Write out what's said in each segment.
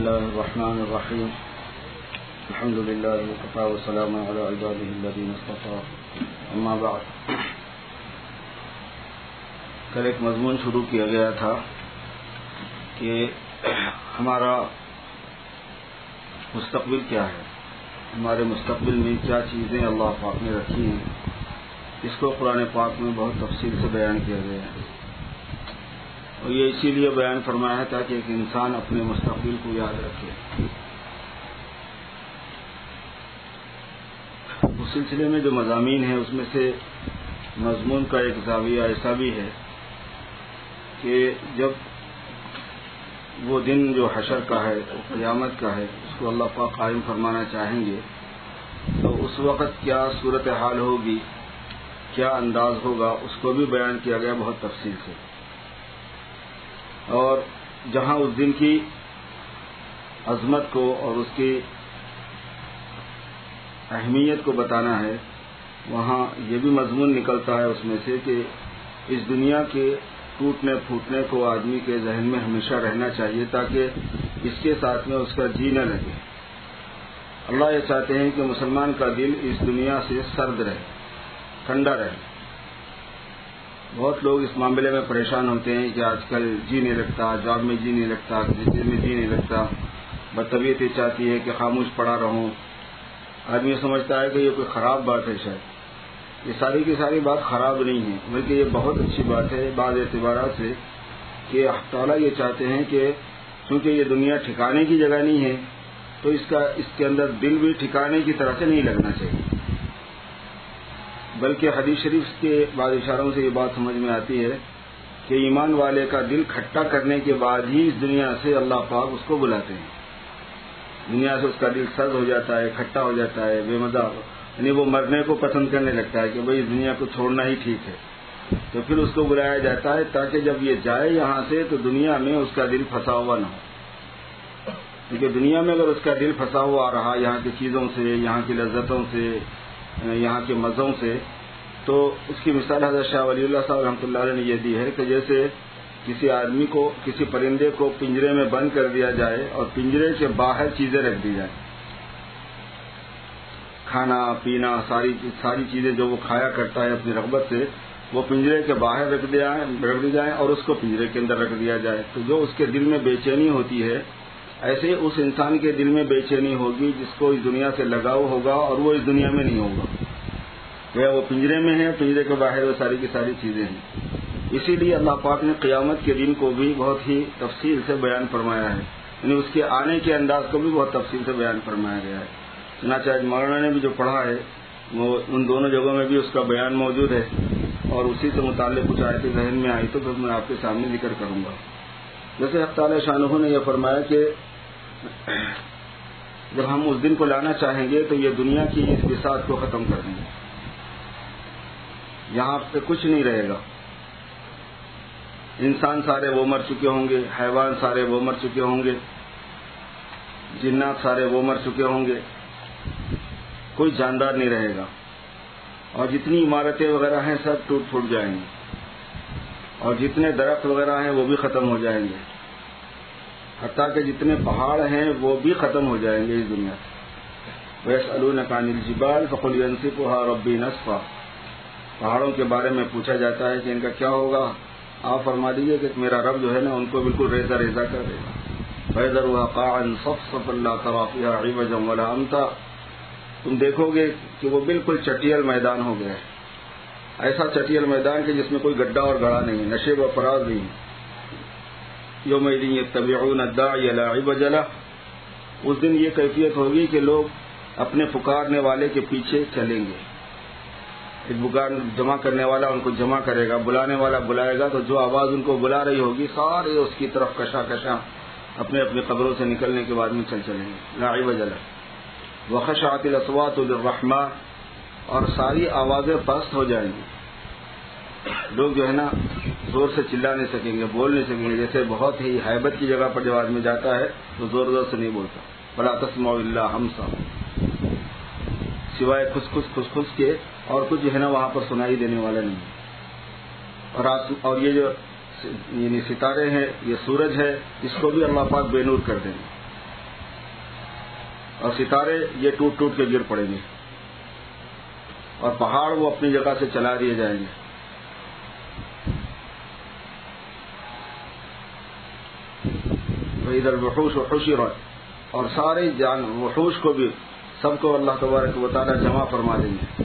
الله الرحمن الرحيم الحمد لله وكفى وسلام على عباده الذين اصطفى اما بعد. کل ایک مضمون شروع کیا گیا تھا کہ ہمارا مستقبل کیا ہے، ہمارے مستقبل میں کیا چیزیں اللہ پاک نے رکھی ہیں. اس کو قرآن پاک میں بہت تفصیل سے بیان کیا گیا ہے، اور یہ اسی لیے بیان فرمایا ہے تاکہ ایک انسان اپنے مستقبل کو یاد رکھے. اس سلسلے میں جو مضامین ہیں اس میں سے مضمون کا ایک زاویہ ایسا بھی ہے کہ جب وہ دن جو حشر کا ہے، قیامت کا ہے، اس کو اللہ پاک قائم فرمانا چاہیں گے تو اس وقت کیا صورتحال ہوگی، کیا انداز ہوگا، اس کو بھی بیان کیا گیا بہت تفصیل سے. اور جہاں اس دن کی عظمت کو اور اس کی اہمیت کو بتانا ہے، وہاں یہ بھی مضمون نکلتا ہے اس میں سے کہ اس دنیا کے ٹوٹنے پھوٹنے کو آدمی کے ذہن میں ہمیشہ رہنا چاہیے تاکہ اس کے ساتھ میں اس کا جی نہ لگے. اللہ یہ چاہتے ہیں کہ مسلمان کا دل اس دنیا سے سرد رہے، ٹھنڈا رہے. بہت لوگ اس معاملے میں پریشان ہوتے ہیں کہ آج کل جی نہیں لگتا، جاب میں جی نہیں لگتا، کسی میں جی نہیں لگتا، بدطبیعت یہ چاہتی ہے کہ خاموش پڑا رہوں. آدمی سمجھتا ہے کہ یہ کوئی خراب بات ہے. شاید یہ ساری کی ساری بات خراب نہیں ہے، بلکہ یہ بہت اچھی بات ہے بعض اعتبارات سے کہ اللہ تعالیٰ یہ چاہتے ہیں کہ چونکہ یہ دنیا ٹھکانے کی جگہ نہیں ہے تو اس کے اندر دل بھی ٹھکانے کی طرح سے نہیں لگنا چاہیے. بلکہ حدیث شریف کے بعض اشاروں سے یہ بات سمجھ میں آتی ہے کہ ایمان والے کا دل کھٹا کرنے کے بعد ہی اس دنیا سے اللہ پاک اس کو بلاتے ہیں. دنیا سے اس کا دل سرد ہو جاتا ہے، کھٹا ہو جاتا ہے، بے مزہ، یعنی وہ مرنے کو پسند کرنے لگتا ہے کہ بھئی اس دنیا کو چھوڑنا ہی ٹھیک ہے. تو پھر اس کو بلایا جاتا ہے تاکہ جب یہ جائے یہاں سے تو دنیا میں اس کا دل پھنسا ہوا نہ ہو. کیونکہ دنیا میں اگر اس کا دل پھنسا ہوا رہا یہاں کی چیزوں سے، یہاں کی لذتوں سے، یہاں کے مزوں سے، تو اس کی مثال حضرت شاہ ولی اللہ صاحب رحمۃ اللہ علیہ نے یہ دی ہے کہ جیسے کسی آدمی کو، کسی پرندے کو پنجرے میں بند کر دیا جائے اور پنجرے کے باہر چیزیں رکھ دی جائیں، کھانا پینا، ساری چیزیں جو وہ کھایا کرتا ہے اپنی رغبت سے، وہ پنجرے کے باہر رکھ دی جائیں اور اس کو پنجرے کے اندر رکھ دیا جائے، تو جو اس کے دل میں بے چینی ہوتی ہے ایسے اس انسان کے دل میں بے چینی ہوگی جس کو اس دنیا سے لگاؤ ہوگا اور وہ اس دنیا میں نہیں ہوگا. وہ پنجرے میں ہے، پنجرے کے باہر وہ ساری کی ساری چیزیں ہیں. اسی لیے اللہ پاک نے قیامت کے دن کو بھی بہت ہی تفصیل سے بیان فرمایا ہے، یعنی اس کے آنے کے انداز کو بھی بہت تفصیل سے بیان فرمایا گیا ہے. چنانچہ مولانا نے بھی جو پڑھا ہے وہ ان دونوں جگہوں میں بھی اس کا بیان موجود ہے، اور اسی سے متعلق کچھ آیتیں ذہن میں آئی تو پھر میں آپ کے سامنے ذکر کروں گا. جیسے حق تعالی شانہ نے یہ فرمایا کہ جب ہم اس دن کو لانا چاہیں گے تو یہ دنیا کی اس بساط کو ختم کر دیں گے، یہاں پہ کچھ نہیں رہے گا. انسان سارے وہ مر چکے ہوں گے، حیوان سارے وہ مر چکے ہوں گے، جنات سارے وہ مر چکے ہوں گے، کوئی جاندار نہیں رہے گا. اور جتنی عمارتیں وغیرہ ہیں سب ٹوٹ پھوٹ جائیں گے، اور جتنے درخت وغیرہ ہیں وہ بھی ختم ہو جائیں گے، حتیٰ کہ جتنے پہاڑ ہیں وہ بھی ختم ہو جائیں گے اس دنیا سے. وَيَسْأَلُونَكَ عَنِ الْجِبَالِ فَقُلْ يَنسِفُهَا رَبِّي نَسْفًا. پہاڑوں کے بارے میں پوچھا جاتا ہے کہ ان کا کیا ہوگا. آپ فرما دیجیے کہ میرا رب جو ہے نا ان کو بالکل ریزہ ریزہ کر دے گا. فَيَذَرُهَا قَاعًا صَفْصَفًا لَا تَرَىٰ فِيهَا عِوَجًا وَلَا أَمْتًا. تم دیکھو گے کہ وہ بالکل چٹیل میدان ہو گیا ہے، ایسا چٹیل میدان کہ جس میں کوئی گڈھا اور گڑھا نہیں، نشیب و فراز نہیں. یومئذ یتبعون الداعی لا عوج لہ. اس دن یہ کیفیت ہوگی کہ لوگ اپنے پکارنے والے کے پیچھے چلیں گے. ایک پکار جمع کرنے والا ان کو جمع کرے گا، بلانے والا بلائے گا، تو جو آواز ان کو بلا رہی ہوگی سارے اس کی طرف کشا کشا اپنے اپنے قبروں سے نکلنے کے بعد میں چلیں گے. لا عوج لہ. وخشعت الاصوات للرحمن. اور ساری آوازیں پست ہو جائیں گی. لوگ جو ہے نا زور سے چلا نہیں سکیں گے، بول نہیں سکیں گے. جیسے بہت ہی ہیبت کی جگہ پر جب آدمی جاتا ہے تو زور زور سے نہیں بولتا. فلا تسمعوا الا ہمسا. سوائے خس کے اور کچھ جو ہے نا وہاں پر سنائی دینے والا نہیں. اور یہ جو یعنی ستارے ہیں، یہ سورج ہے، اس کو بھی اللہ پاک بے نور کر دیں گے. اور ستارے یہ ٹوٹ ٹوٹ کے گر پڑیں گے، اور پہاڑ وہ اپنی جگہ سے چلا دیے جائیں گے۔ وَإِذَا الْوُحُوشُ حُشِرَتْ، اور سارے وحوش کو بھی سب کو اللہ تبارک و تعالی جمع فرما دیں گے۔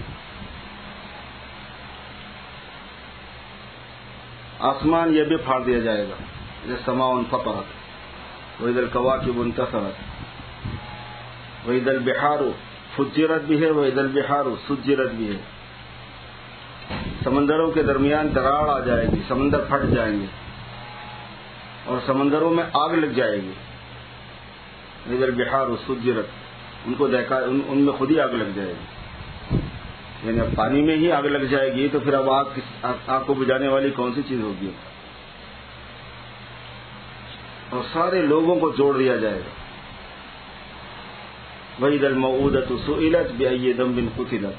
آسمان یہ بھی پھاڑ دیا جائے گا، جیسے السماء انفطرت، وَإِذَا الْكَوَاكِبُ انتثرت، وَإِذَا الْبِحَارُ فُجِّرَتْ بھی ہے، وَإِذَا الْبِحَارُ سُجِّرَتْ بھی ہے۔ سمندروں کے درمیان دراڑ آ جائے گی، سمندر پھٹ جائیں گے اور سمندروں میں آگ لگ جائے گی۔ وَإِذَا الْبِحَارُ سُجِّرَتْ، ان کو دیکھا ان میں خود ہی آگ لگ جائے گی، یعنی اب پانی میں ہی آگ لگ جائے گی تو پھر اب آگ کو بجھانے والی کون سی چیز ہوگی؟ اور سارے لوگوں کو جوڑ دیا جائے گا۔ وَإِذَا الْمَوْءُودَةُ سُئِلَتْ بِأَيِّ ذَنبٍ قُتِلَتْ،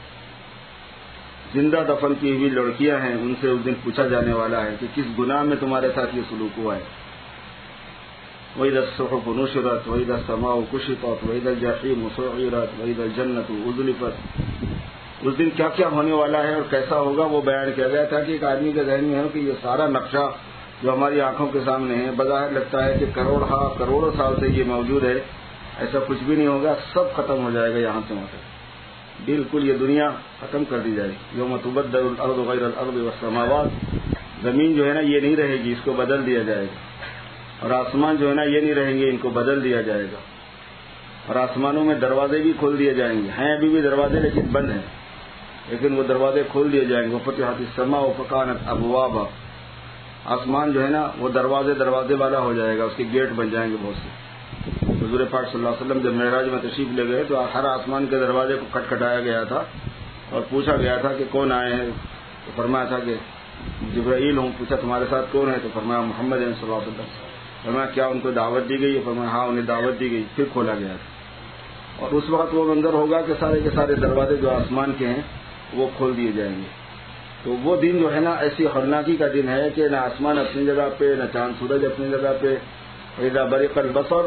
زندہ دفن کی ہوئی لڑکیاں ہیں، ان سے اس دن پوچھا جانے والا ہے کہ کس گناہ میں تمہارے ساتھ یہ سلوک ہوا ہے۔ وَإِذَا الصُّحُفُ نُشِرَتْ وَإِذَا السَّمَاءُ كُشِطَتْ وَإِذَا الْجَحِيمُ سُعِّرَتْ وَإِذَا الْجَنَّةُ أُزْلِفَتْ، اس دن کیا کیا ہونے والا ہے اور کیسا ہوگا وہ بیان کیا گیا تھا کہ ایک آدمی کے ذہن میں ہے کہ یہ سارا نقشہ جو ہماری آنکھوں کے سامنے ہے، بظاہر لگتا ہے کہ کروڑوں سال سے یہ موجود ہے، ایسا کچھ بھی نہیں ہوگا، سب ختم ہو جائے گا یہاں سے وہاں تک، بالکل یہ دنیا ختم کر دی جائے گی۔ یوم تبدل الارض غیر الارض والسماوات، زمین جو ہے نا یہ نہیں رہے گی، اس کو بدل دیا جائے گا، اور آسمان جو ہے نا یہ نہیں رہیں گے، ان کو بدل دیا جائے گا، اور آسمانوں میں دروازے بھی کھول دیے جائیں گے، ہیں ابھی بھی دروازے لیکن بند ہیں، لیکن وہ دروازے کھول دیے جائیں گے۔ وفتحت السماء فکانت ابوابا، آسمان جو ہے نا وہ دروازے والا ہو جائے گا، اس کے گیٹ بن جائیں گے بہت سے۔ حضور پاک صلی اللہ علیہ وسلم جب معراج میں تشریف لے گئے تو ہر آسمان کے دروازے کو کھٹکھٹایا گیا تھا اور پوچھا گیا تھا کہ کون آئے ہیں، تو فرمایا تھا کہ جبرائیل ہوں۔ پوچھا تمہارے ساتھ کون ہے، تو فرمایا محمد صلی اللہ علیہ وسلم۔ فرمایا کیا ان کو دعوت دی گئی ہے؟ فرمایا ہاں انہیں دعوت دی گئی۔ پھر کھولا گیا تھا، اور اس وقت وہ منظر ہوگا کہ سارے کے سارے دروازے جو آسمان کے ہیں وہ کھول دیے جائیں گے۔ تو وہ دن جو ہے نا ایسی ہولناکی کا دن ہے کہ نہ آسمان اپنی جگہ پہ، نہ چاند سورج اپنی جگہ پہ۔ اذا برق البصر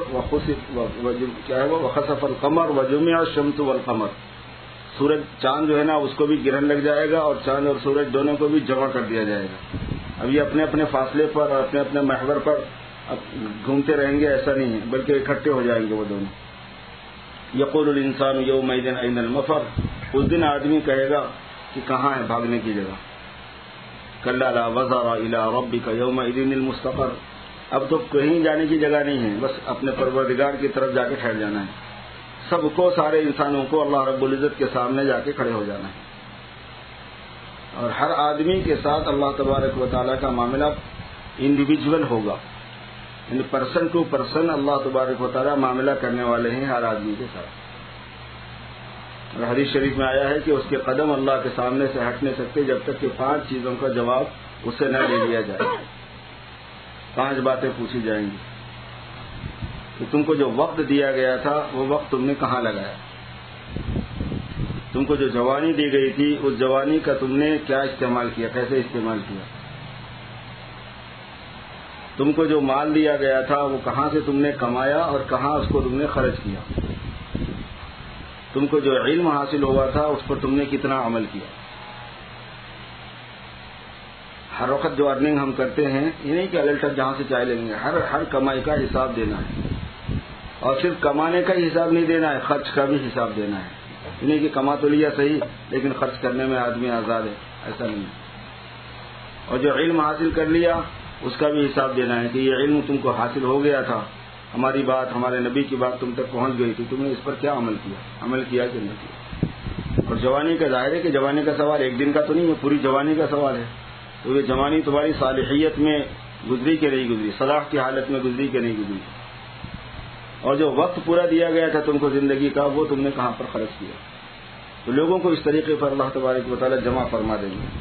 وخسف القمر وجمع الشمس والقمر، سورج چاند جو ہے نا اس کو بھی گرہن لگ جائے گا، اور چاند اور سورج دونوں کو بھی جمع کر دیا جائے گا۔ اب یہ اپنے اپنے فاصلے پر اور اپنے اپنے محور پر گھومتے رہیں گے، ایسا نہیں ہے، بلکہ اکٹھے ہو جائیں گے وہ دونوں۔ یقول الانسان یومئذ این المفر، اس دن آدمی کہے گا کہ کہاں ہے بھاگنے کی جگہ۔ کلا لا وزر الی ربک یومئذ المستقر، اب تو کہیں جانے کی جگہ نہیں ہے، بس اپنے پروردگار کی طرف جا کے ٹھہر جانا ہے۔ سب کو، سارے انسانوں کو اللہ رب العزت کے سامنے جا کے کھڑے ہو جانا ہے، اور ہر آدمی کے ساتھ اللہ تبارک و تعالیٰ کا معاملہ انڈیویجول ہوگا، یعنی پرسن ٹو پرسن اللہ تبارک و تعالیٰ معاملہ کرنے والے ہیں ہر آدمی کے ساتھ۔ اور حدیث شریف میں آیا ہے کہ اس کے قدم اللہ کے سامنے سے ہٹ نہیں سکتے جب تک کہ 5 چیزوں کا جواب اس سے نہ لے لیا جائے۔ 5 باتیں پوچھی جائیں گی کہ تم کو جو وقت دیا گیا تھا وہ وقت تم نے کہاں لگایا، تم کو جو جوانی دی گئی تھی اس جوانی کا تم نے کیا استعمال کیا، کیسے استعمال کیا، تم کو جو مال دیا گیا تھا وہ کہاں سے تم نے کمایا اور کہاں اس کو تم نے خرچ کیا، تم کو جو علم حاصل ہوا تھا اس پر تم نے کتنا عمل کیا۔ ہر وقت جو ارننگ ہم کرتے ہیں یہ نہیں کہ الٹر جہاں سے چاہے لیں گے، ہر کمائی کا حساب دینا ہے، اور صرف کمانے کا ہی حساب نہیں دینا ہے، خرچ کا بھی حساب دینا ہے۔ یہ نہیں کہ کما تو لیا صحیح لیکن خرچ کرنے میں آدمی آزاد ہے، ایسا نہیں۔ اور جو علم حاصل کر لیا اس کا بھی حساب دینا ہے کہ یہ علم تم کو حاصل ہو گیا تھا، ہماری بات، ہمارے نبی کی بات تم تک پہنچ گئی تھی، تم نے اس پر کیا عمل کیا کہ نہیں کیا۔ اور جوانی کا ظاہر ہے کہ جوانی کا سوال ایک دن کا تو نہیں ہے، پوری جوانی کا سوال ہے۔ تو یہ جوانی تمہاری صالحیت میں گزری کہ نہیں گزری، صلاح کی حالت میں گزری کہ نہیں گزری، اور جو وقت پورا دیا گیا تھا تم کو زندگی کا وہ تم نے کہاں پر خرچ کیا۔ تو لوگوں کو اس طریقے پر اللہ تبارک و تعالیٰ جمع فرما دیں گے۔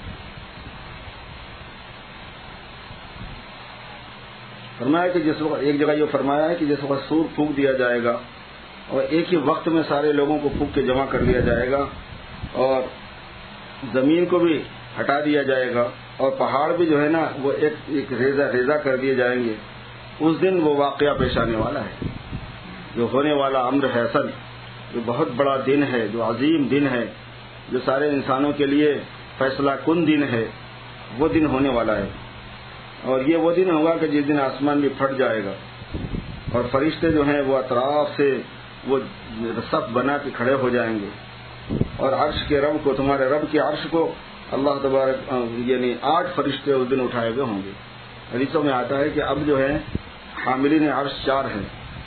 فرمایا کہ جس وقت، ایک جگہ یہ فرمایا ہے کہ جس وقت سور پھونک دیا جائے گا اور ایک ہی وقت میں سارے لوگوں کو پھونک کے جمع کر دیا جائے گا، اور زمین کو بھی ہٹا دیا جائے گا، اور پہاڑ بھی جو ہے نا وہ ایک ریزہ کر دیے جائیں گے، اس دن وہ واقعہ پیش آنے والا ہے۔ جو ہونے والا امر ہے اصل، جو بہت بڑا دن ہے، جو عظیم دن ہے، جو سارے انسانوں کے لیے فیصلہ کن دن ہے، وہ دن ہونے والا ہے۔ اور یہ وہ دن ہوگا کہ جس دن آسمان بھی پھٹ جائے گا اور فرشتے جو ہیں وہ اطراف سے وہ صف بنا کے کھڑے ہو جائیں گے، اور عرش کے رب کو، تمہارے رب کے عرش کو اللہ تبارک یعنی 8 فرشتے اس دن اٹھائے ہوئے ہوں گے۔ حدیثوں میں آتا ہے کہ اب جو ہے حاملین عرش 4 ہیں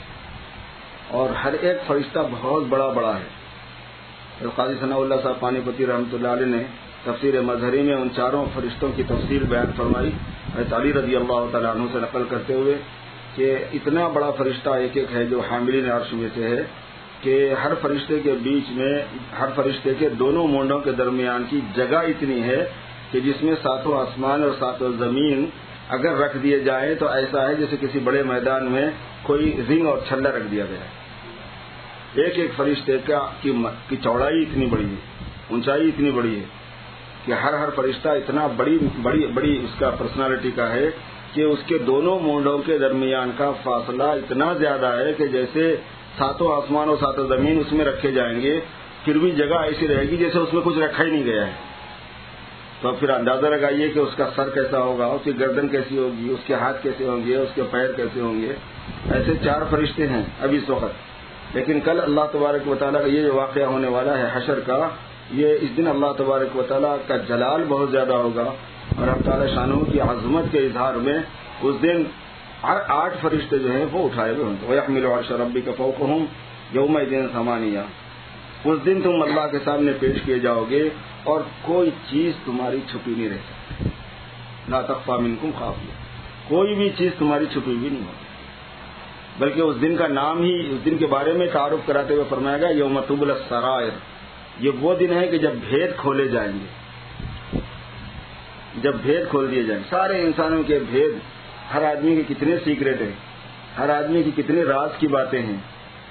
اور ہر ایک فرشتہ بہت بڑا بڑا ہے۔ قاضی ثناء اللہ صاحب پانی پتی رحمۃ اللہ علیہ نے تفسیر مظہری میں ان 4 فرشتوں کی تفصیل بیان فرمائی، حضرت علی رضی اللہ تعالیٰ عنہ سے نقل کرتے ہوئے کہ اتنا بڑا فرشتہ ایک ایک ہے جو حاملین عرش میں سے ہے کہ ہر فرشتے کے بیچ میں، ہر فرشتے کے دونوں مونڈوں کے درمیان کی جگہ اتنی ہے کہ جس میں 7 آسمان اور 7 زمین اگر رکھ دیے جائیں تو ایسا ہے جیسے کسی بڑے میدان میں کوئی رنگ اور چھلا رکھ دیا گیا ہے۔ ایک ایک فرشتے کی چوڑائی اتنی بڑی ہے، اونچائی اتنی بڑی ہے کہ ہر فرشتہ اتنا بڑی اس کا پرسنالٹی کا ہے کہ اس کے دونوں مونڈوں کے درمیان کا فاصلہ اتنا زیادہ ہے کہ جیسے 7 آسمان اور 7 زمین اس میں رکھے جائیں گے، پھر بھی جگہ ایسی رہے گی جیسے اس میں کچھ رکھا ہی نہیں گیا ہے۔ تو پھر اندازہ لگائیے کہ اس کا سر کیسا ہوگا، اس کی گردن کیسی ہوگی، اس کے ہاتھ کیسے ہوں گے، اس کے پیر کیسے ہوں گے۔ ایسے 4 فرشتے ہیں اب اس وقت، لیکن کل اللہ تبارک و تعالیٰ کا یہ جو واقعہ ہونے والا ہے حشر کا، یہ اس دن اللہ تبارک و تعالیٰ کا جلال بہت زیادہ ہوگا، اور اللہ تعالیٰ شانہ کی عظمت کے اظہار میں اس دن 8 فرشتے جو ہیں وہ اٹھائے ہوئے ہوں گے۔ وَيَحْمِلُ عَرْشَ رَبِّكَ فَوْقَهُمْ يَوْمَئِذٍ ثَمَانِيَةٌ۔ اس دن تم اللہ کے سامنے پیش کیے جاؤ گے اور کوئی چیز تمہاری چھپی نہیں رہ سکتی، لا تخفى منکم خافیہ، کوئی بھی چیز تمہاری چھپی بھی نہیں ہوگی، بلکہ اس دن کا نام ہی اس دن کے بارے میں تعارف کراتے ہوئے فرمایا گیا یوم تبلی السرائر، یہ وہ دن ہے کہ جب بھید کھولے جائیں گے، جب بھید کھول دیے جائیں، سارے انسانوں کے بھید، ہر آدمی کے کتنے سیکریٹ ہیں، ہر آدمی کی کتنے راز کی باتیں ہیں،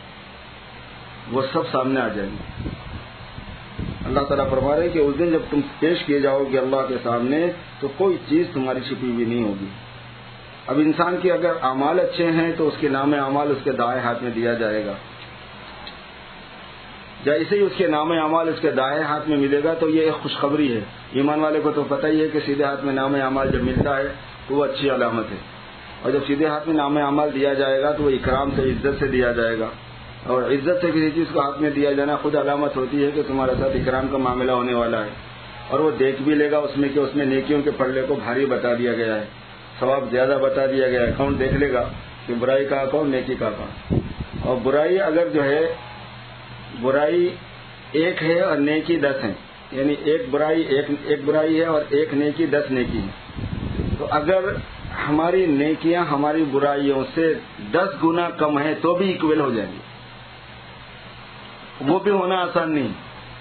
وہ سب سامنے آ جائیں گے۔ اللہ تعالیٰ فرما رہے ہیں کہ اس دن جب تم پیش کیے جاؤ گے اللہ کے سامنے تو کوئی چیز تمہاری چھپی ہوئی نہیں ہوگی۔ اب انسان کے اگر اعمال اچھے ہیں تو اس کے نام اعمال اس کے دائیں ہاتھ میں دیا جائے گا، جیسے ہی اس کے نام اعمال اس کے دائیں ہاتھ میں ملے گا تو یہ ایک خوشخبری ہے۔ ایمان والے کو تو پتہ ہی ہے کہ سیدھے ہاتھ میں نام اعمال جب ملتا ہے تو وہ اچھی علامت ہے، اور جب سیدھے ہاتھ میں نام اعمال دیا جائے گا تو وہ اکرام سے، عزت سے دیا جائے گا، اور عزت سے کسی چیز کو ہاتھ میں دیا جانا خود علامت ہوتی ہے کہ تمہارے ساتھ اکرام کا معاملہ ہونے والا ہے، اور وہ دیکھ بھی لے گا اس میں کہ اس میں نیکیوں کے پلڑے کو بھاری بتا دیا گیا ہے، ثواب زیادہ بتا دیا گیا ہے۔ کون دیکھ لے گا کہ برائی کا کون، نیکی کا کون، اور برائی اگر جو ہے برائی 1 ہے اور نیکی 10 ہے، یعنی ایک برائی ہے اور 1 نیکی 10 نیکی ہے، تو اگر ہماری نیکیاں ہماری برائیوں سے 10 گنا کم ہیں تو بھی اکول ہو جائیں گی، وہ بھی ہونا آسان نہیں۔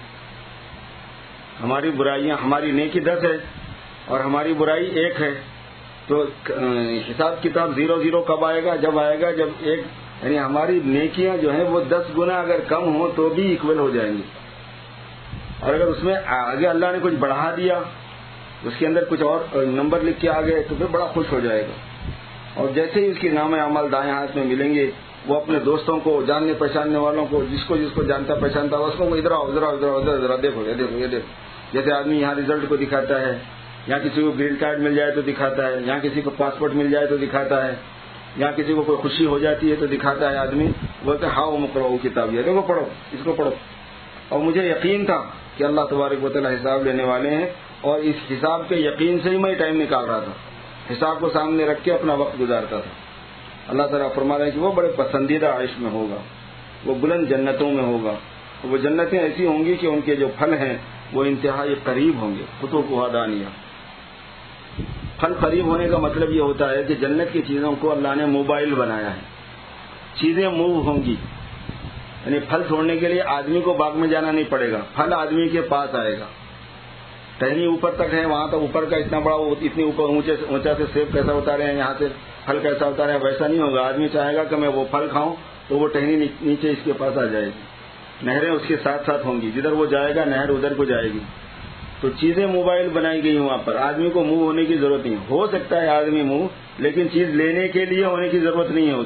ہماری برائیاں، ہماری نیکی 10 ہے اور ہماری برائی 1 ہے، تو حساب کتاب 0 کب آئے گا؟ جب آئے گا جب یعنی ہماری نیکیاں جو ہیں وہ 10 گنا اگر کم ہوں تو بھی اکول ہو جائیں گی، اور اگر اس میں آگے اللہ نے کچھ بڑھا دیا، اس کے اندر کچھ اور نمبر لکھ کے آ گئے تو پھر بڑا خوش ہو جائے گا، اور جیسے ہی اس کے نام اعمال دائیں ہاتھ میں ملیں گے وہ اپنے دوستوں کو، جاننے پہچاننے والوں کو، جس کو جانتا پہچانتا اس کو ادھر آؤ، ذرا دیکھو، یہ دیکھو، جیسے آدمی یہاں رزلٹ کو دکھاتا ہے، یہاں کسی کو گرین کارڈ مل جائے تو دکھاتا ہے، یہاں کسی کو پاسپورٹ مل جائے تو دکھاتا ہے، یہاں کسی کو کوئی خوشی ہو جاتی ہے تو دکھاتا ہے آدمی، بولتے ہیں ہاؤ مقرؤ کتاب، یہ دیکھو پڑھو، اس کو پڑھو۔ اور مجھے یقین تھا کہ اللہ تبارک و تعالیٰ حساب لینے والے ہیں، اور اس حساب کے یقین سے ہی میں ٹائم نکال رہا تھا، حساب کو سامنے رکھ کے اپنا وقت گزارتا تھا۔ اللہ تعالیٰ فرما رہے ہیں کہ وہ بڑے پسندیدہ عیش میں ہوگا، وہ بلند جنتوں میں ہوگا، وہ جنتیں ایسی ہوں گی کہ ان کے جو پھل ہیں وہ انتہائی قریب ہوں گے، قطوفها دانیہ۔ پھل قریب ہونے کا مطلب یہ ہوتا ہے کہ جنت کی چیزوں کو اللہ نے موبائل بنایا ہے، چیزیں موو ہوں گی، یعنی پھل توڑنے کے لیے آدمی کو باغ میں جانا نہیں پڑے گا، پھل آدمی کے پاس آئے گا۔ ٹہنی اوپر تک ہے، وہاں تک اوپر کا اتنا بڑا، اتنی اوپر اونچا سے سیب کیسا اتارے ہیں، یہاں سے پھل کیسا اتارے ہیں، ویسا نہیں ہوگا۔ آدمی چاہے گا کہ میں وہ پھل کھاؤں تو وہ ٹہنی نیچے اس کے پاس آ جائے گی، نہریں اس کے ساتھ ساتھ ہوں گی، جدھر وہ جائے گا نہر ادھر کو جائے گی۔ تو چیزیں موبائل بنائی گئی وہاں پر، آدمی کو موو ہونے کی ضرورت نہیں، ہو سکتا ہے آدمی موو، لیکن چیز لینے کے لیے ہونے کی ضرورت نہیں ہے اس کو۔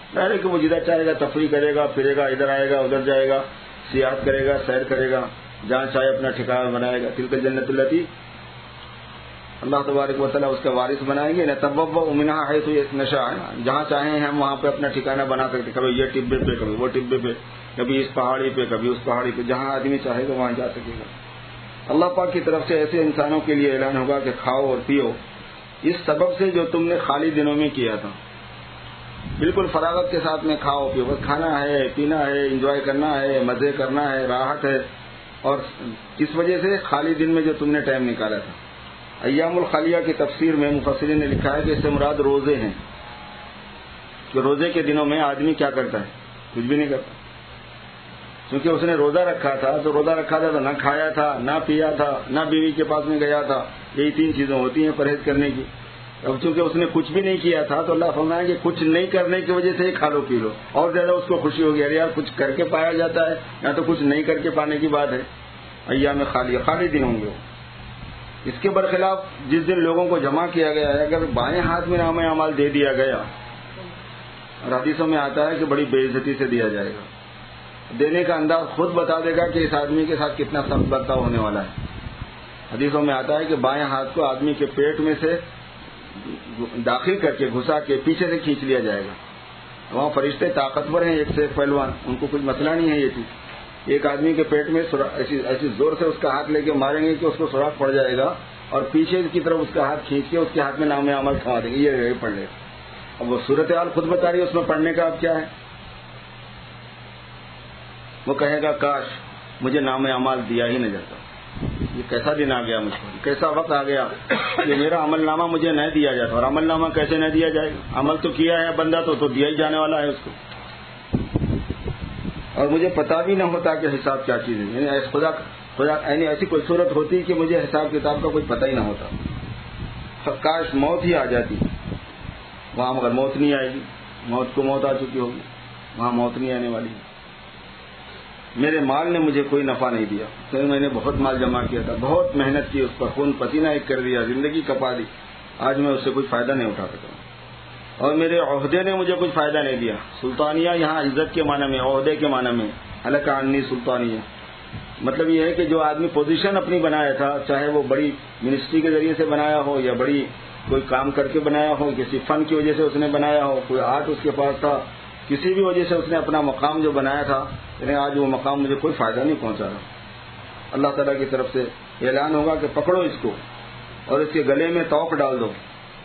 ظاہر کہ وہ جدھر چاہے گا تفریح کرے گا، پھرے گا، ادھر آئے گا ادھر جائے گا، سیاحت کرے گا، سیر کرے گا، جہاں چاہے اپنا ٹھکانہ بنائے گا. تلک الجنۃ التی اللہ تبارک و تعالیٰ اس کا وارث بنائیں گے. نتبوأ منها حیث نشاء، جہاں چاہیں ہم وہاں پہ اپنا ٹھکانہ بنا سکتے، کبھی یہ ٹبے پہ، کبھی وہ ٹبے پہ، کبھی اس پہاڑی پہ، کبھی اس پہاڑی پہ، جہاں آدمی چاہے گا وہاں جا سکے گا. اللہ پاک کی طرف سے ایسے انسانوں کے لیے اعلان ہوگا کہ کھاؤ اور پیو اس سبب سے جو تم نے خالی دنوں میں کیا تھا. بالکل فراغت کے ساتھ میں کھاؤ پیو، بس کھانا ہے، پینا ہے، انجوائے کرنا ہے، مزے کرنا ہے، راحت ہے. اور اس وجہ سے خالی دن میں جو تم نے ٹائم نکالا تھا. ایام الخالیہ کی تفسیر میں مفسرین نے لکھا ہے کہ اس سے مراد روزے ہیں، کہ روزے کے دنوں میں آدمی کیا کرتا ہے؟ کچھ بھی نہیں کرتا. کیونکہ اس نے روزہ رکھا تھا تو نہ کھایا تھا، نہ پیا تھا، نہ بیوی کے پاس میں گیا تھا. یہی 3 چیزیں ہوتی ہیں پرہیز کرنے کی. اب چونکہ اس نے کچھ بھی نہیں کیا تھا تو اللہ فرمایا کہ کچھ نہیں کرنے کی وجہ سے ہی کھا لو پی لو، اور زیادہ اس کو خوشی ہوگی. ارے یار کچھ کر کے پایا جاتا ہے، یا تو کچھ نہیں کر کے پانے کی بات ہے. ایام خالیہ خالی دن ہوں گے. اس کے برخلاف جس دن لوگوں کو جمع کیا گیا ہے، اگر بائیں ہاتھ میں نامہ اعمال دے دیا گیا، اور حدیثوں میں آتا ہے کہ بڑی بے عزتی سے دیا جائے گا. دینے کا انداز خود بتا دے گا کہ اس آدمی کے ساتھ کتنا سخت برتاؤ ہونے والا ہے. حدیثوں میں آتا ہے کہ بائیں ہاتھ کو آدمی کے پیٹ میں سے داخل کر کے گھسا کے پیچھے سے کھینچ لیا جائے گا. وہاں فرشتے طاقتور ہیں، ایک سے ایک پہلوان، ان کو کچھ مسئلہ نہیں ہے یہ چیز. ایک آدمی کے پیٹ میں ایسی زور سے اس کا ہاتھ لے کے ماریں گے کہ اس کو سوراخ پڑ جائے گا، اور پیچھے کی طرف اس کا ہاتھ کھینچ کے اس کے ہاتھ میں نام عمل تھما دیں گے، یہ پڑھ لے. اب وہ صورتحال خود بتا رہی ہے، اس میں پڑھنے کا اب کیا ہے؟ وہ کہے گا کاش مجھے نام اعمال دیا ہی نہ جاتا. یہ کیسا دن آ گیا مجھ کو، کیسا وقت آ گیا کہ میرا عمل نامہ مجھے نہ دیا جاتا. اور عمل نامہ کیسے نہ دیا جائے گا؟ عمل تو کیا ہے بندہ تو دیا ہی جانے والا ہے اس کو. اور مجھے پتا بھی نہ ہوتا کہ حساب کیا چیز ہے. یعنی خدا یعنی ایسی کوئی صورت ہوتی کہ مجھے حساب کتاب کا کچھ پتہ ہی نہ ہوتا. کاش موت ہی آ جاتی وہاں، مگر موت نہیں آئے گی. موت کو موت آ چکی ہوگی، وہاں موت نہیں آنے والی. میرے مال نے مجھے کوئی نفع نہیں دیا، کیونکہ میں نے بہت مال جمع کیا تھا، بہت محنت کی، اس پر خون پسینہ ایک کر دیا، زندگی کپا دی. آج میں اس سے کچھ فائدہ نہیں اٹھا سکا. اور میرے عہدے نے مجھے کچھ فائدہ نہیں دیا. سلطانیہ یہاں عزت کے معنی میں، عہدے کے معنی میں، حلق عنی سلطانیہ، مطلب یہ ہے کہ جو آدمی پوزیشن اپنی بنایا تھا، چاہے وہ بڑی منسٹری کے ذریعے سے بنایا ہو، یا بڑی کوئی کام کر کے بنایا ہو، کسی فن کی وجہ سے اس نے بنایا ہو، کوئی آرٹ اس کے پاس تھا، کسی بھی وجہ سے اس نے اپنا مقام جو بنایا تھا، یعنی آج وہ مقام مجھے کوئی فائدہ نہیں پہنچا رہا. اللہ تعالیٰ کی طرف سے اعلان ہوگا کہ پکڑو اس کو اور اس کے گلے میں توق ڈال دو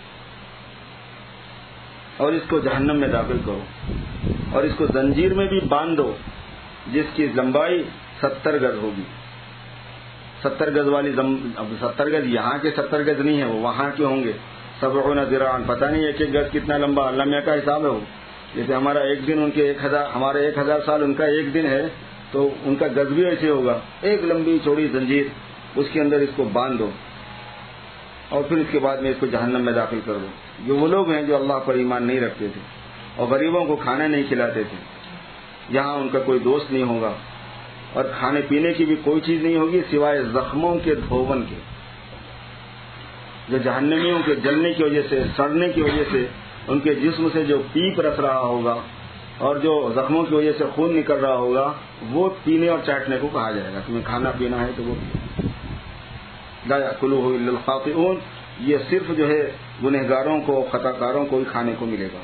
اور اس کو جہنم میں داخل کرو، اور اس کو زنجیر میں بھی باندھ دو جس کی لمبائی 70 گز ہوگی. 70 گز والی 70 گز یہاں کے 70 گز نہیں ہے، وہ وہاں کے ہوں گے. 70 ذراعن، پتہ نہیں ایک ایک گز کتنا لمبا، اللہ میاں کا حساب ہے وہ. جیسے ہمارا ایک دن ان کے 1000، ہمارے 1000 سال ان کا ایک دن ہے، تو ان کا گز بھی ایسے ہوگا. ایک لمبی چوڑی زنجیر، اس کے اندر اس کو باندھ دو، اور پھر اس کے بعد میں اس کو جہنم میں داخل کر دو. جو وہ لوگ ہیں جو اللہ پر ایمان نہیں رکھتے تھے اور غریبوں کو کھانا نہیں کھلاتے تھے، یہاں ان کا کوئی دوست نہیں ہوگا، اور کھانے پینے کی بھی کوئی چیز نہیں ہوگی سوائے زخموں کے دھون کے، جو جہنمیوں کے جلنے کی وجہ سے، سڑنے کی وجہ سے ان کے جسم سے جو پیپ رس رہا ہوگا اور جو زخموں کی وجہ سے خون نکل رہا ہوگا، وہ پینے اور چاٹنے کو کہا جائے گا. تمہیں کھانا پینا ہے تو وہ لا یأکلہ الا الخاطئون، یہ صرف جو ہے گنہگاروں کو، خطا کاروں کو ہی کھانے کو ملے گا.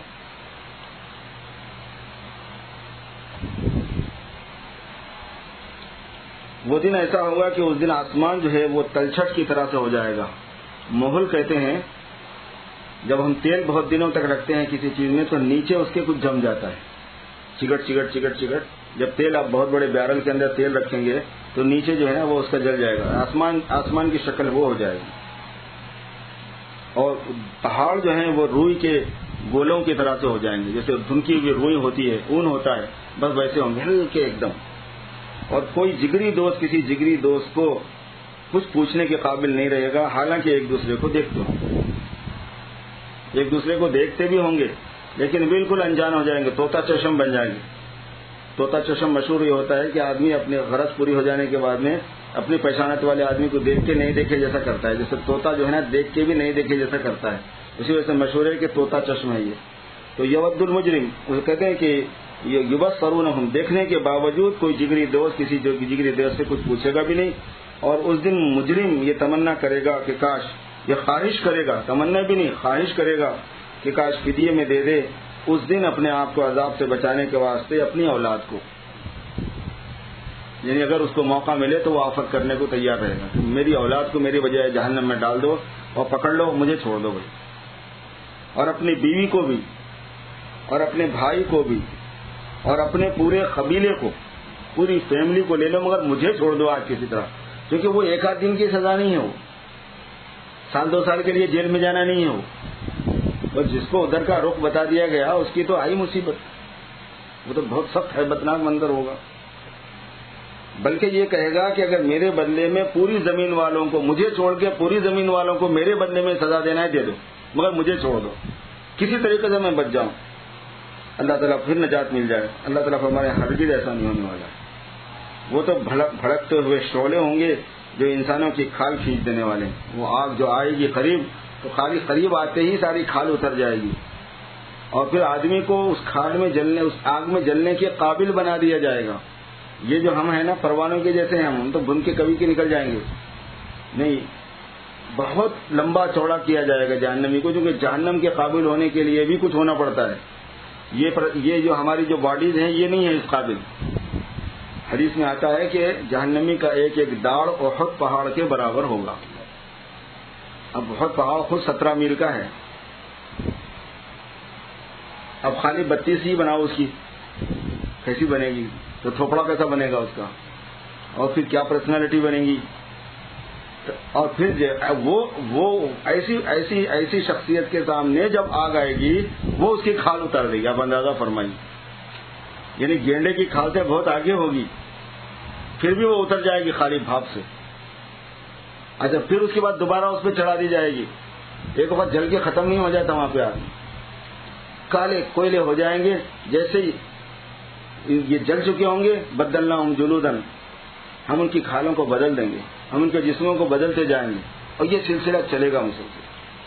وہ دن ایسا ہوگا کہ اس دن آسمان جو ہے وہ تلچھٹ کی طرح سے ہو جائے گا. محل کہتے ہیں جب ہم تیل بہت دنوں تک رکھتے ہیں کسی چیز میں تو نیچے اس کے کچھ جم جاتا ہے، چگٹ چگٹ چگٹ چگٹ. جب تیل آپ بہت بڑے بیرل کے اندر تیل رکھیں گے تو نیچے جو ہے وہ اس کا جل جائے گا. آسمان کی شکل وہ ہو جائے گی. اور پہاڑ جو ہیں وہ روئی کے گولوں کی طرح سے ہو جائیں گے، جیسے دھنکی ہوئی روئی ہوتی ہے، اون ہوتا ہے، بس ویسے ہوں گے ہلکے ایک دم. اور کوئی جگری دوست کسی جگری دوست کو کچھ پوچھنے کے قابل نہیں رہے گا، حالانکہ ایک دوسرے کو دیکھتے ہوں گے، ایک دوسرے کو دیکھتے بھی ہوں گے لیکن بالکل انجان ہو جائیں گے، طوطا چشم بن جائیں گے. طوطا چشم مشہور یہ ہوتا ہے کہ آدمی اپنی غرض پوری ہو جانے کے بعد میں اپنی پہچانت والے آدمی کو دیکھ کے نہیں دیکھے جیسا کرتا ہے، جیسے طوطا جو ہے نا دیکھ کے بھی نہیں دیکھے جیسا کرتا ہے، اسی وجہ سے مشہور ہے کہ طوطا چشم ہے یہ. تو یود المجرم وہ کہتے ہیں کہ یبصرونہم دیکھنے کے باوجود کوئی جگری دوست کسی جگری دوست سے کچھ پوچھے گا بھی نہیں. اور اس دن مجرم یہ تمنا کرے گا کہ کاش، یہ خواہش کرے گا، تمنا بھی نہیں خواہش کرے گا کہ کاش فدیے میں دے دے اس دن اپنے آپ کو عذاب سے بچانے کے واسطے اپنی اولاد کو. یعنی اگر اس کو موقع ملے تو وہ آفت کرنے کو تیار رہے گا کہ میری اولاد کو میری بجائے جہنم میں ڈال دو اور پکڑ لو، مجھے چھوڑ دو بھائی. اور اپنی بیوی کو بھی اور اپنے بھائی کو بھی اور اپنے پورے قبیلے کو، پوری فیملی کو لے لو، مگر مجھے چھوڑ دو آج کسی طرح. کیونکہ وہ ایک آدھ دن کی سزا نہیں ہے، وہ سال 2 سال کے لیے جیل میں جانا نہیں ہے. وہ جس کو ادھر کا رخ بتا دیا گیا اس کی تو آئی مصیبت، وہ تو بہت سخت ہیبتناک منظر ہوگا. بلکہ یہ کہے گا کہ اگر میرے بدلے میں پوری زمین والوں کو، مجھے چھوڑ کے پوری زمین والوں کو میرے بدلے میں سزا دینا ہے دے دو، مگر مجھے چھوڑ دو، کسی طریقے سے میں بچ جاؤں. اللہ تعالیٰ پھر نجات مل جائے. اللہ تعالیٰ ہمارے ہرگز ایسا نہیں ہونے والا. وہ تو بھڑکتے ہوئے شعلے ہوں گے جو انسانوں کی کھال کھینچ دینے والے ہیں. وہ آگ جو آئے گی قریب، تو خالی قریب آتے ہی ساری کھال اتر جائے گی، اور پھر آدمی کو اس کھال میں جلنے، اس آگ میں جلنے کے قابل بنا دیا جائے گا. یہ جو ہم ہیں نا پروانوں کے جیسے ہیں، ہم تو بن کے کبھی کے نکل جائیں گے نہیں. بہت لمبا چوڑا کیا جائے گا جہنمی کو، کیونکہ جہنم کے قابل ہونے کے لیے بھی کچھ ہونا پڑتا ہے. یہ جو ہماری جو باڈیز ہیں یہ نہیں ہے اس قابل. حدیث میں آتا ہے کہ جہنمی کا ایک ایک داڑ احد پہاڑ کے برابر ہوگا. اب احد پہاڑ خود 17 میل کا ہے. اب خالی 32 ہی بناؤ اس کی، کیسی بنے گی؟ تو تھوپڑا کیسا بنے گا اس کا، اور پھر کیا پرسنالٹی بنے گی. اور پھر وہ ایسی شخصیت کے سامنے جب آگ آئے گی وہ اس کی کھال اتار دے گی. آپ اندازہ فرمائیے، یعنی گینڈے کی کھال سے بہت آگے ہوگی، پھر بھی وہ اتر جائے گی خالی بھاپ سے. اچھا پھر اس کے بعد دوبارہ اس پہ چڑھا دی جائے گی. ایک وقت جل کے ختم نہیں ہو جاتا وہاں پہ آدمی، کالے کوئلے ہو جائیں گے. جیسے ہی یہ جل چکے ہوں گے، بدلناہم جلودن، ہم ان کی کھالوں کو بدل دیں گے، ہم ان کے جسموں کو بدلتے جائیں گے، اور یہ سلسلہ چلے گا مسلسل.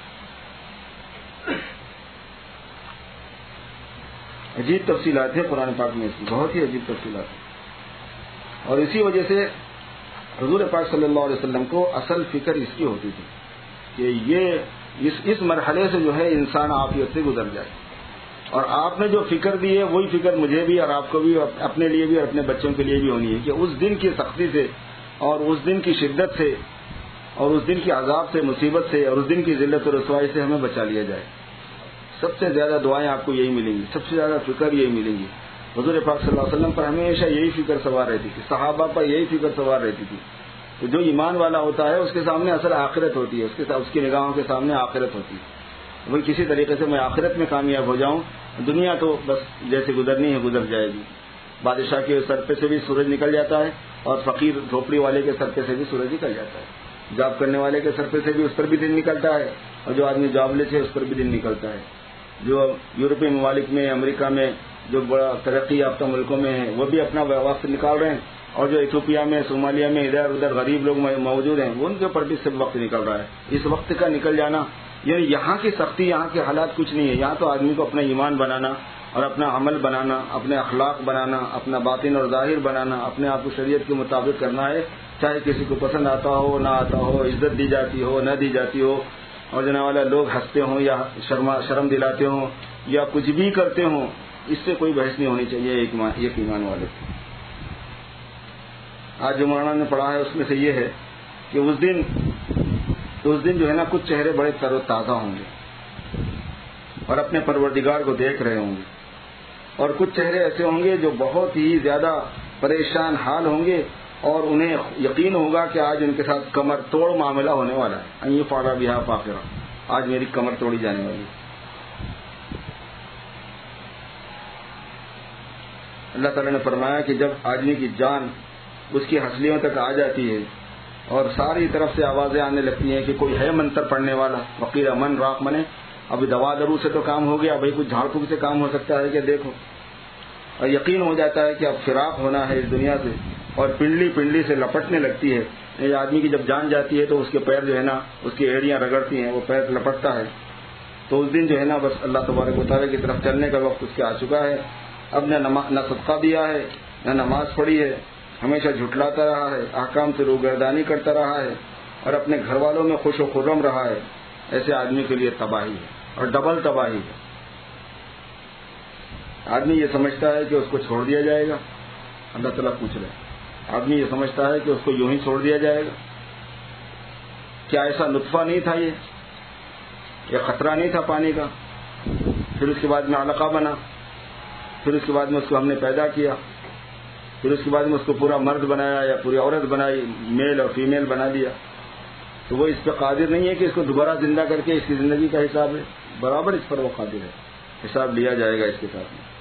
عجیب تفصیلات ہیں قرآن پاک میں، اس کی بہت ہی عجیب تفصیلات ہیں. اور اسی وجہ سے حضور پاک صلی اللہ علیہ وسلم کو اصل فکر اس کی ہوتی تھی کہ یہ اس مرحلے سے جو ہے انسان عافیت سے گزر جائے. اور آپ نے جو فکر دی ہے وہی فکر مجھے بھی اور آپ کو بھی، اپنے لیے بھی اور اپنے بچوں کے لیے بھی ہونی ہے کہ اس دن کی سختی سے اور اس دن کی شدت سے اور اس دن کی عذاب سے، مصیبت سے، اور اس دن کی ذلت و رسوائی سے ہمیں بچا لیا جائے. سب سے زیادہ دعائیں آپ کو یہی ملیں گی، سب سے زیادہ فکر یہی ملیں گی. حضور پاک صلی اللہ علیہ وسلم پر ہمیشہ یہی فکر سوار رہتی تھی، صحابہ پر یہی فکر سوار رہتی تھی. تو جو ایمان والا ہوتا ہے اس کے سامنے اصل آخرت ہوتی ہے، اس کی نگاہوں کے سامنے آخرت ہوتی ہے. وہی کسی طریقے سے میں آخرت میں کامیاب ہو جاؤں، دنیا تو بس جیسے گزرنی ہے گزر جائے گی. بادشاہ کے سر پہ سے بھی سورج نکل جاتا ہے، اور فقیر جھوپڑی والے کے سر پہ سے بھی سورج نکل جاتا ہے. جاب کرنے والے کے سر پہ سے بھی اس پر بھی دن نکلتا ہے، اور جو آدمی جاب لیس ہے اس پر بھی دن نکلتا ہے. جو یورپی ممالک میں، امریکہ میں، جو بڑا ترقی یافتہ ملکوں میں ہیں وہ بھی اپنا وقت نکال رہے ہیں، اور جو ایتھوپیا میں، صومالیہ میں ادھر ادھر غریب لوگ موجود ہیں وہ ان کے اوپر بھی سب وقت نکل رہا ہے. اس وقت کا نکل جانا، یعنی یہاں کی سختی، یہاں کے حالات کچھ نہیں ہے. یہاں تو آدمی کو اپنا ایمان بنانا اور اپنا عمل بنانا، اپنے اخلاق بنانا، اپنا باطن اور ظاہر بنانا، اپنے آپ کو شریعت کے مطابق کرنا ہے. چاہے کسی کو پسند آتا ہو نہ آتا ہو، عزت دی جاتی ہو نہ دی جاتی ہو، اور جناب والا لوگ ہنستے ہوں یا شرم دلاتے ہوں یا کچھ بھی کرتے ہوں، اس سے کوئی بحث نہیں ہونی چاہیے ایک ایمان والے. آج جو مولانا نے پڑھا ہے اس میں سے یہ ہے کہ اس دن جو ہے نا کچھ چہرے بڑے تر و تازہ ہوں گے اور اپنے پروردگار کو دیکھ رہے ہوں گے، اور کچھ چہرے ایسے ہوں گے جو بہت ہی زیادہ پریشان حال ہوں گے، اور انہیں یقین ہوگا کہ آج ان کے ساتھ کمر توڑ معاملہ ہونے والا ہے. این فارا بہا فاقرہ، آج میری کمر توڑی جانے والی ہے. اللہ تعالیٰ نے فرمایا کہ جب آدمی کی جان اس کی ہنسلیوں تک آ جاتی ہے اور ساری طرف سے آوازیں آنے لگتی ہیں کہ کوئی ہے منتر پڑھنے والا، وقیل من راق منے، ابھی دوا درو سے تو کام ہو گیا، بھائی کچھ جھاڑ پھونک سے کام ہو سکتا ہے کہ دیکھو، اور یقین ہو جاتا ہے کہ اب فراق ہونا ہے اس دنیا سے، اور پنڈلی سے لپٹنے لگتی ہے. یہ آدمی کی جب جان جاتی ہے تو اس کے پیر جو ہے نا، اس کی ایڑیاں رگڑتی ہیں، وہ پیر لپٹتا ہے. تو اس دن جو ہے نا بس اللہ تبارک و تعالیٰ کی طرف چلنے کا وقت اس کے آ چکا ہے. اب نہ صدقہ دیا ہے، نہ نماز پڑھی ہے، ہمیشہ جھٹلاتا رہا ہے، احکام سے روگردانی کرتا رہا ہے اور اپنے گھر والوں میں خوش و خرم رہا ہے. ایسے آدمی کے لیے تباہی ہے اور ڈبل تباہی ہے. آدمی یہ سمجھتا ہے کہ اس کو چھوڑ دیا جائے گا. اللہ تعالیٰ پوچھ رہے ہیں، آدمی یہ سمجھتا ہے کہ اس کو یوں ہی چھوڑ دیا جائے گا. کیا ایسا نطفہ نہیں تھا، یہ خطرہ نہیں تھا پانی کا؟ پھر اس کے بعد میں علقہ بنا، پھر اس کے بعد میں اس کو ہم نے پیدا کیا، پھر اس کے بعد میں اس کو پورا مرد بنایا یا پوری عورت بنائی، میل اور فیمیل بنا دیا. تو وہ اس پہ قادر نہیں ہے کہ اس کو دوبارہ زندہ کر کے اس کی زندگی کا حساب ہے، برابر اس پر وہ قادر ہے، حساب لیا جائے گا اس کے ساتھ میں.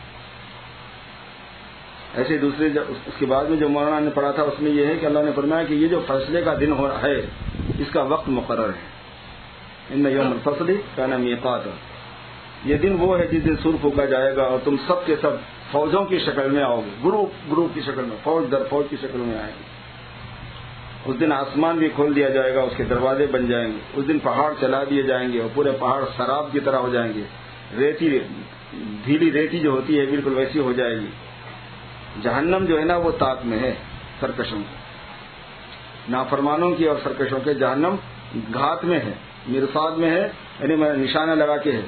ایسے دوسرے اس کے بعد میں جو مولانا نے پڑھا تھا اس میں یہ ہے کہ اللہ نے فرمایا کہ یہ جو فیصلے کا دن ہو رہا ہے اس کا وقت مقرر ہے. ان یوم الفصل کان میقاتا، یہ دن وہ ہے جس دن سور پھونکا جائے گا اور تم سب کے سب فوجوں کی شکل میں آؤ گے، گروپ کی شکل میں، فوج در فوج کی شکل میں آئیں گے. اس دن آسمان بھی کھول دیا جائے گا، اس کے دروازے بن جائیں گے. اس دن پہاڑ چلا دیے جائیں گے اور پورے پہاڑ سراب کی طرح ہو جائیں گے. ڈھیلی ریتی جو ہوتی ہے بالکل ویسی ہو جائے گی. جہنم جو ہے نا وہ طاق میں ہے سرکشوں کی، نافرمانوں کی اور سرکشوں کے. جہنم گھات میں ہے، مرصاد میں ہے، یعنی نشانہ لگا کے ہے.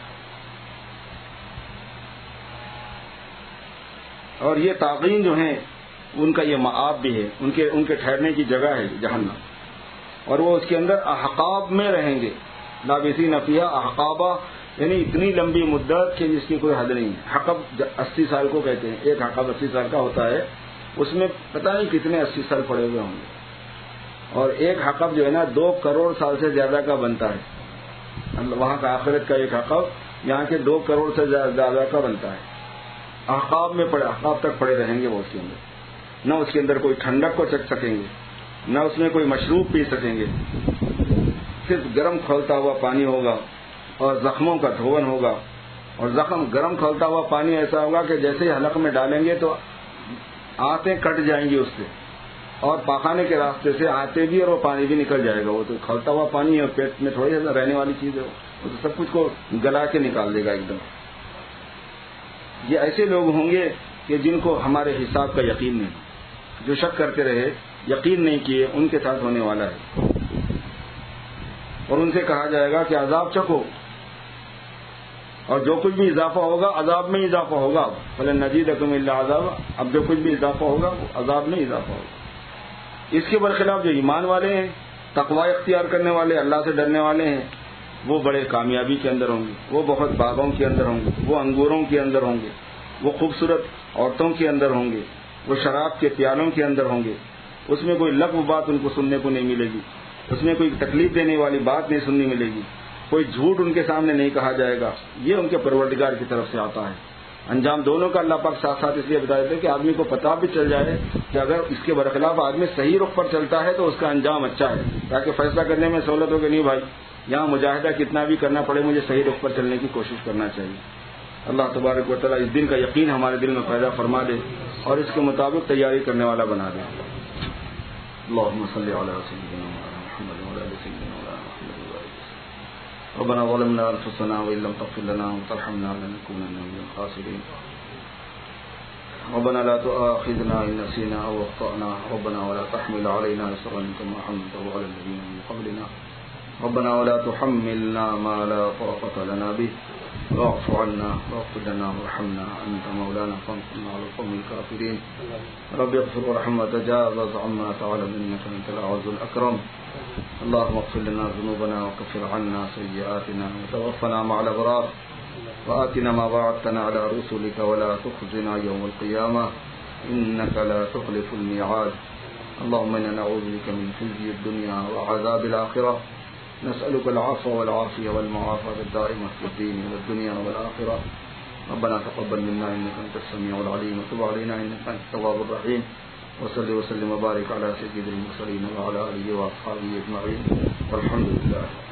اور یہ طاغین جو ہیں ان کا یہ مآب بھی ہے، ان کے ٹھہرنے کی جگہ ہے جہنم. اور وہ اس کے اندر احقاب میں رہیں گے، لابثین فیہا احقابا، یعنی اتنی لمبی مدت کہ جس کی کوئی حد نہیں ہے. حقب 80 سال کو کہتے ہیں، ایک حقب 80 سال کا ہوتا ہے، اس میں پتہ نہیں کتنے 80 سال پڑے ہوئے ہوں گے. اور ایک حقب جو ہے نا 2 کروڑ سال سے زیادہ کا بنتا ہے. وہاں کا آخرت کا ایک حقب یہاں کے 2 کروڑ سے زیادہ کا بنتا ہے. احقاب میں پڑے، احقاب تک پڑے رہیں گے وہ اس کے اندر. نہ اس کے اندر کوئی ٹھنڈک کو چکھ سکیں گے، نہ اس میں کوئی مشروب پی سکیں گے. صرف گرم کھولتا ہوا پانی ہوگا اور زخموں کا دھون ہوگا. اور گرم کھولتا ہوا پانی ایسا ہوگا کہ جیسے ہی حلق میں ڈالیں گے تو آنتیں کٹ جائیں گی اس سے، اور پاخانے کے راستے سے آتے بھی اور وہ پانی بھی نکل جائے گا. وہ تو کھولتا ہوا پانی ہے، پیٹ میں تھوڑی رہنے والی چیز ہے، وہ تو سب کچھ کو گلا کے نکال دے گا ایک دم. یہ ایسے لوگ ہوں گے کہ جن کو ہمارے حساب کا یقین نہیں، جو شک کرتے رہے، یقین نہیں کیے، ان کے ساتھ ہونے والا ہے. اور ان سے کہا جائے گا کہ عذاب چکھو، اور جو کچھ بھی اضافہ ہوگا عذاب میں اضافہ ہوگا. فلنزیدکم الا عذابا، اب جو کچھ بھی اضافہ ہوگا وہ عذاب میں اضافہ ہوگا. اس کے برخلاف جو ایمان والے ہیں، تقوی اختیار کرنے والے، اللہ سے ڈرنے والے ہیں، وہ بڑے کامیابی کے اندر ہوں گے. وہ بہت باغوں کے اندر ہوں گے، وہ انگوروں کے اندر ہوں گے، وہ خوبصورت عورتوں کے اندر ہوں گے، وہ شراب کے پیالوں کے اندر ہوں گے. اس میں کوئی لغو بات ان کو سننے کو نہیں ملے گی، اس میں کوئی تکلیف دینے والی بات نہیں سننے ملے گی، کوئی جھوٹ ان کے سامنے نہیں کہا جائے گا. یہ ان کے پروردگار کی طرف سے آتا ہے. انجام دونوں کا اللہ پاک ساتھ ساتھ اس لیے بتا دیتے ہیں کہ آدمی کو پتہ بھی چل جائے کہ اگر اس کے برخلاف آدمی صحیح رخ پر چلتا ہے تو اس کا انجام اچھا ہے، تاکہ فیصلہ کرنے میں سہولت ہو کہ نہیں بھائی یہاں مجاہدہ کتنا بھی کرنا پڑے مجھے صحیح رخ پر چلنے کی کوشش کرنا چاہیے. اللہ تبارک و تعالیٰ اس دن کا یقین ہمارے دل میں پیدا فرما دے اور اس کے مطابق تیاری کرنے والا بنا دے. اللہم صلی علی سیدنا محمد وعلی آل سیدنا محمد. ربنا ظلمنا انفسنا وان لم تغفر لنا وترحمنا لنكونن من الخاسرين. ربنا لا تؤاخذنا ان نسينا او اخطأنا. ربنا ولا تحمل علينا اصرا كما حملته على الذين من قبلنا. ربنا ولا تحملنا ما لا طاقة لنا به. واعف عنا واغفر لنا وارحمنا انت مولانا فانصرنا على القوم الكافرين. رب اغفر وارحم وتجاوز عما تعلم انك انت العز الاكرم. اللهم اغفر لنا ذنوبنا وكفر عنا سيئاتنا وتوفنا مع الابرار وآتنا ما وعدتنا على رسلك ولا تخزنا يوم القيامة انك لا تخلف الميعاد. اللهم انا نعوذ بك من خزي الدنيا وعذاب الآخرة. نسألك العفو والعافية والمعافاة الدائمة في الدين والدنيا والآخرة. ربنا تقبل منا إنك أنت السميع العليم وتب علينا إنك أنت التواب الرحيم. وصل وسلم وبارك على سيد المرسلين وعلى آله وأصحابه أجمعين والحمد لله.